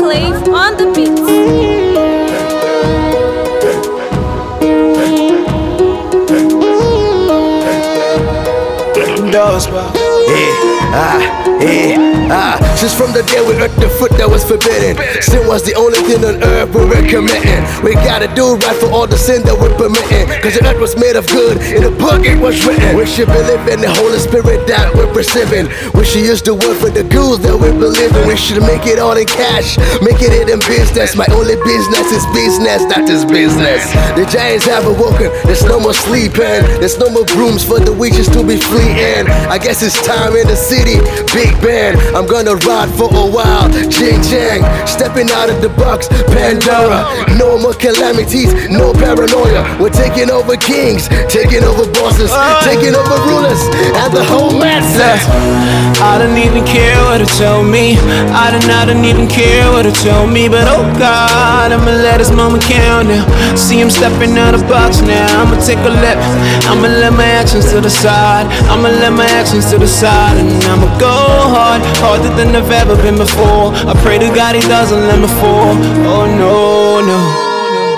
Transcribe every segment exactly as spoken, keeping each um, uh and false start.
Clave on the beats. Yeah, ah, yeah, ah. Since from the day we earthed the foot that was forbidden, sin was the only thing on earth we were committing. We gotta do right for all the sin that we're permitting, cause the earth was made of good, in the book it was written. We should believe in the Holy Spirit that we're perceiving. We should use the word for the goods that we believe in. We should make it all in cash, making it in business. My only business is business, that is business. The giants have awoken, there's no more sleeping. There's no more brooms for the witches to be fleeing. I guess it's time in the city, Big Ben. I'm gonna ride for a while, Jing Jang. Stepping out of the box, Pandora. No more calamities, no paranoia. We're taking over kings, taking over bosses, taking over rulers, and the whole masses. I don't even care what it told me. I don't, I don't even care what it told me. But oh God, I'ma let this moment count now. See him stepping out of the box now. I'ma take a lap, I'ma let my actions to the side. I'ma let my actions to the side. And I'ma go hard, harder than I've ever been before. I pray to God he doesn't let me fall. Oh no, no.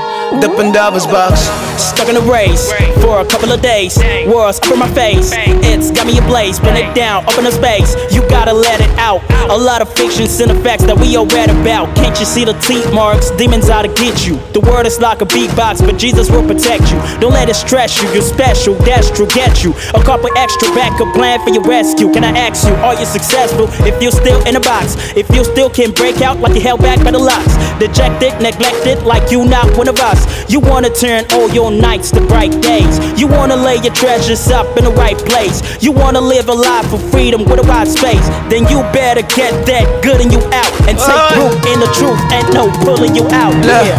Up in Davos box, stuck in a race for a couple of days. World's up in my face, it's got me ablaze. Spin it down, open the space, you gotta let it out. A lot of fictions and effects that we all read about. Can't you see the teeth marks? Demons out to get you. The word is like a beatbox, but Jesus will protect you. Don't let it stress you, you're special, that's true, get you. A couple extra backup plan for your rescue. Can I ask you, are you successful if you're still in a box? If you still can break out like you're held back by the locks? Dejected, neglected, like you not one of us. You wanna turn all your nights to bright days. You wanna lay your treasures up in the right place. You wanna live a life of freedom with a wide space. Then you better get that good in you out and take root in the truth and no pulling you out. Yeah.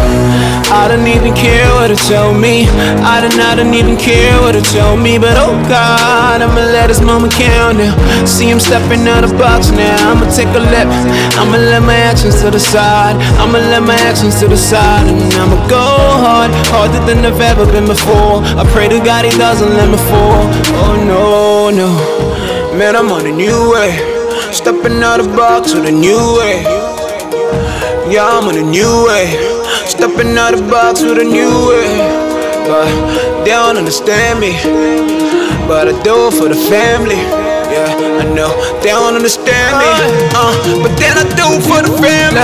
I don't even care what it told me. I don't, I don't even care what it told me. But oh God, I'ma let this moment count now. See him stepping out of the box now. I'ma take a lap, I'ma let my actions to the side. I'ma let my actions to the side. And I'ma go hard, harder than I've ever been before. I pray to God he doesn't let me fall. Oh no, no. Man, I'm on a new way. Stepping out of the box with a new way. Yeah, I'm on a new way. Stepping out of the box with a new way. But they don't understand me, but I do it for the family. Yeah, I know they don't understand me, uh, but then I do it for the family.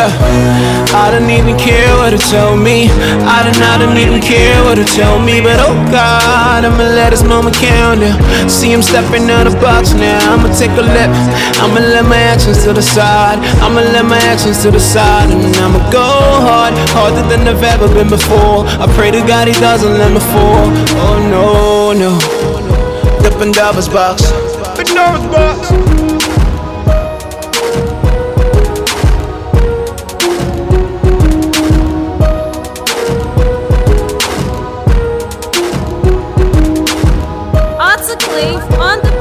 I don't even care what it told me. I don't, I don't even care what it told me. But oh God, I'ma let this moment count now. See him stepping out of the box now. I'ma take a lap, I'ma let my actions to the side. I'ma let my actions to the side. And I'ma go hard, harder than I've ever been before. I pray to God he doesn't let me fall. Oh no, no. Up in Davos box, in Davos box. Clave on the